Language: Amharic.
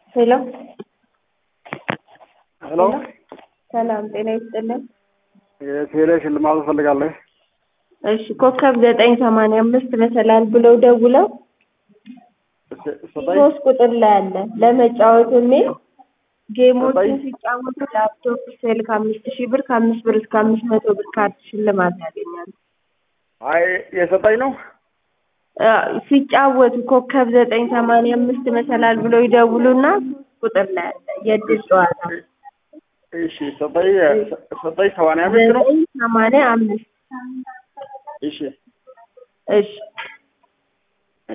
ሄሎ ሄሎ ሰላም ጤና ይስጥልኝ። የቴሌ ሽልማት ፈልጋለሁ። እሺ ኮከብ 985 መሰላል ብለው ደውለው ሶስት ቁጥር ላይ አለ ለመጫወት የሚል ጌሞችን ሲጫወቱ ላፕቶፕ ስልክ 5000 ብር ከ5 ብር እስከ 500 ብር ካርድ ሽልማት ያገኛሉ። አይ የሰጠኝ ነው ሲጫወቱ ኮከብ 985 መሰላል ብለው ይደውሉና ቁጥር ላይ አለ የድል ጨዋታ። እሺ ሰጠኝ 85 ነው 985 እሺ እሺ